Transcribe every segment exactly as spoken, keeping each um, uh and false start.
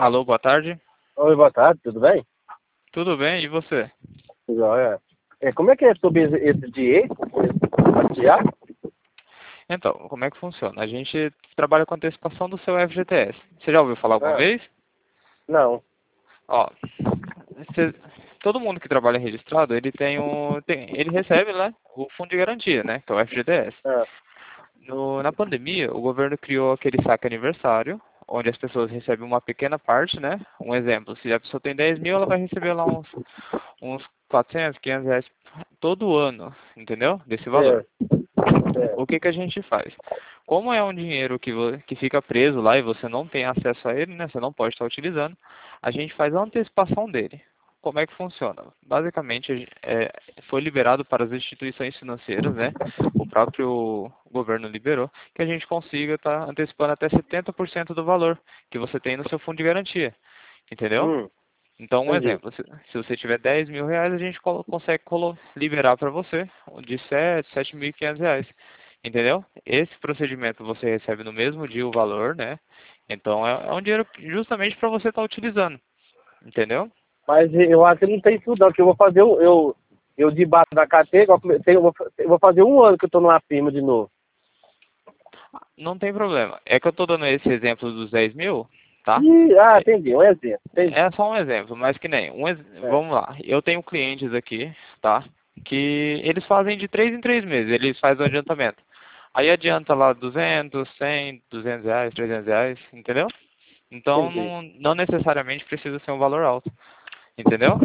Alô, boa tarde. Oi, boa tarde, tudo bem? Tudo bem, e você? Joia. É, como é que é sobre esse, esse dinheiro? Compartilhar? Então, como é que funciona? A gente trabalha com antecipação do seu F G T S. Você já ouviu falar alguma Ah, vez? não. Ó, você- todo mundo que trabalha registrado, ele tem um, tem- ele recebe, né, o fundo de garantia, né, que é o F G T S. Ah, No, na pandemia, o governo criou aquele saque aniversário, onde as pessoas recebem uma pequena parte, né? Um exemplo, se a pessoa tem dez mil, ela vai receber lá uns, uns quatrocentos, quinhentos reais todo ano, entendeu? Desse valor. é, é. O que que a gente faz? Como é um dinheiro que, vo- que fica preso lá e você não tem acesso a ele, né? Você não pode estar utilizando, a gente faz a antecipação dele. Como é que funciona? Basicamente, a gen- é, foi liberado para as instituições financeiras, né? O próprio governo liberou, que a gente consiga estar antecipando até setenta por cento do valor que você tem no seu fundo de garantia. Entendeu? Hum, Então, um entendi. exemplo, se, se você tiver dez mil reais, a gente colo- consegue colo- liberar para você de sete, sete mil e quinhentos reais. Entendeu? Esse procedimento você recebe no mesmo dia o valor, né? Então, é, é um dinheiro justamente para você estar utilizando. Entendeu? Mas eu acho que não tem isso não, que eu vou fazer um, eu, eu debaixo da carteira, eu come- tenho- eu vou eu vou fazer um ano que eu tô numa firma de novo. Não tem problema. É que eu estou dando esse exemplo dos dez mil, tá? Ih, ah, É entendi, um exemplo, entendi. é só um exemplo, mas que nem. Um, ex- É. vamos lá. Eu tenho clientes aqui, tá? Que eles fazem de três em três meses, eles fazem o adiantamento. Aí adianta lá duzentos, cem, duzentos reais, trezentos reais, entendeu? Então Entendi. não, não necessariamente precisa ser um valor alto, entendeu?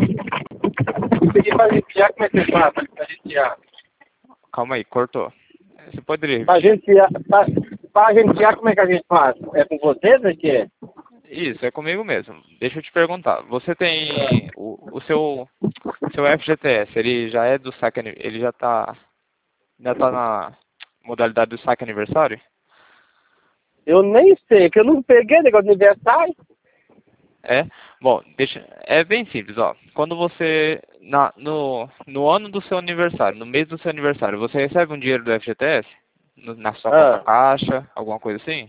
E pra agenciar, como é que você faz pra agenciar? Calma aí, cortou. Você poderia Pra repetir? agenciar, pra, pra agenciar, como é que a gente faz? É com vocês, é que é? Isso, é comigo mesmo. Deixa eu te perguntar. Você tem o, o seu seu F G T S, ele já é do saque, ani- ele já tá já tá na modalidade do saque aniversário? Eu nem sei, que eu não peguei negócio de aniversário. É? Bom, deixa, é bem simples, ó. Quando você na no no ano do seu aniversário, no mês do seu aniversário, você recebe um dinheiro do F G T S No- na sua conta Ah, caixa, alguma coisa assim?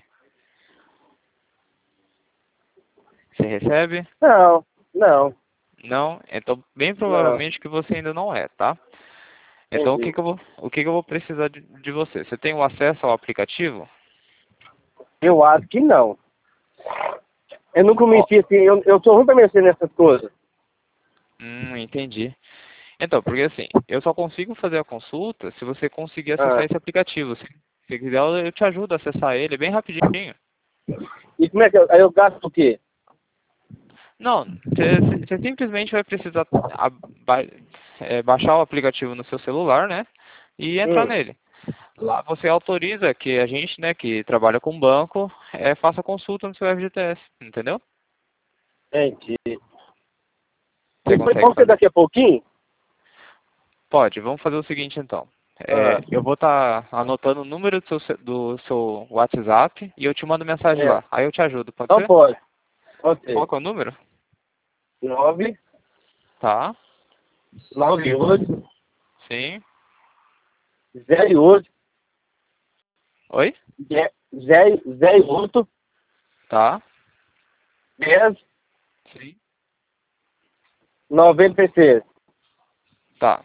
Você recebe? não, não, Não? Então, bem não, provavelmente que você ainda não é, tá? Então, o que entendi. que eu vou, o que que eu vou precisar de, de você? Você tem o acesso ao aplicativo? Eu acho que não. Eu nunca Ó, menti assim, eu, eu sou ruim pra mexer nessas coisas. hum, entendi. Então, porque assim, eu só consigo fazer a consulta se você conseguir acessar Ah, esse aplicativo. Se você quiser, eu eu te ajudo a acessar ele bem rapidinho. e como é que eu, aí eu gasto o quê? Não, você você simplesmente vai precisar a- ba- é, baixar o aplicativo no seu celular, né? E entrar Hum, nele. Lá você autoriza que a gente, né, que trabalha com banco, é, faça consulta no seu F G T S, entendeu? entendi. Você Depois, consegue pode ser fazer? daqui a pouquinho? Pode, vamos fazer o seguinte então. Ah, É, eu vou estar anotando o número do seu, ce- do seu WhatsApp e eu te mando mensagem é. lá. Aí eu te ajudo, pode Então ser? pode, pode Qual ser. que é o número? Nove, Tá, nove, oito, sim. zero, oito, Oi? zero, zero, oito, Tá, dez, sim. noventa e seis. Tá.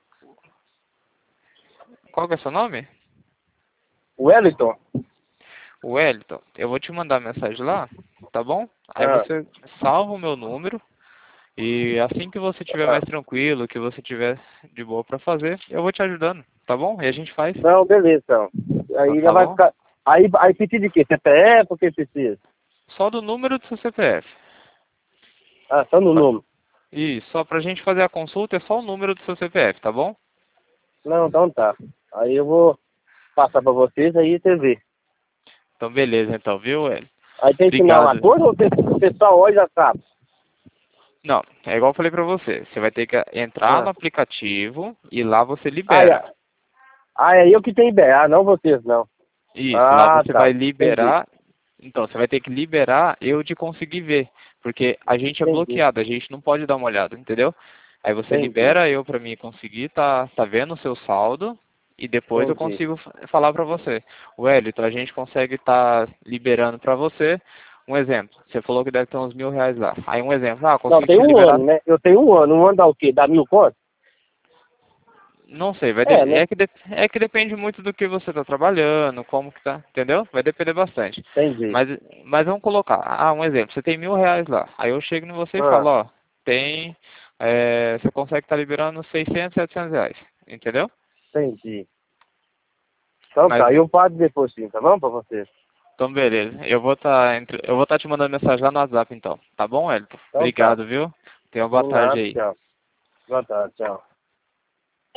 Qual que é o seu nome? Wellington? O Wellington. Eu vou te mandar mensagem lá, tá bom? Aí Ah, você salva o meu número e assim que você estiver ah. mais tranquilo, que você tiver de boa pra fazer, eu vou te ajudando, tá bom? E a gente faz, Não, beleza, então. tá, Aí já tá vai bom? ficar. Aí, aí precisa de quê? C P F ou o que precisa? Só do número do seu C P F. Ah, só no número. Isso, só pra gente fazer a consulta é só o número do seu C P F, tá bom? Não, então tá. Aí eu vou passar pra vocês, aí você vê. Então beleza então, viu, Hélio? Aí tem que ensinar uma Obrigado. coisa ou o pessoal hoje já sabe? Não, é igual eu falei pra você. Você vai ter que entrar no Ah, aplicativo e lá você ah, libera. é, ah, é eu que tenho I B A, não vocês, não. Isso, lá Ah, você vai tá. Entendi, liberar. Então, você vai ter que liberar eu de conseguir ver. Porque a gente é entendi, bloqueado, a gente não pode dar uma olhada, entendeu? Aí você entendi, libera eu pra mim conseguir tá, tá vendo o seu saldo e depois eu entendi. consigo fa- falar pra você. Wellington, a gente consegue estar liberando pra você Um exemplo, você falou que deve ter uns mil reais lá. Aí um exemplo, ah, Não, consigo tem te um liberar. ano, né? Eu tenho um ano. Um ano dá o quê? Dá mil contas? Não sei, vai de... É, né? é, que de... é que depende muito do que você está trabalhando, como que tá, entendeu? Vai depender bastante. Entendi. Mas, mas vamos colocar, ah, um exemplo, você tem mil reais lá. Aí eu chego em você e Ah, falo, ó, tem, é, você consegue estar liberando seiscentos, setecentos reais, entendeu? entendi. Então Mas, tá, eu pago depois sim, tá bom pra você? então beleza, eu vou estar, entre... eu vou estar te mandando mensagem lá no WhatsApp então, tá bom, Elton? Então tá. Obrigado, viu? Tenha uma boa Por tarde nada, aí. tchau. Boa tarde, tchau.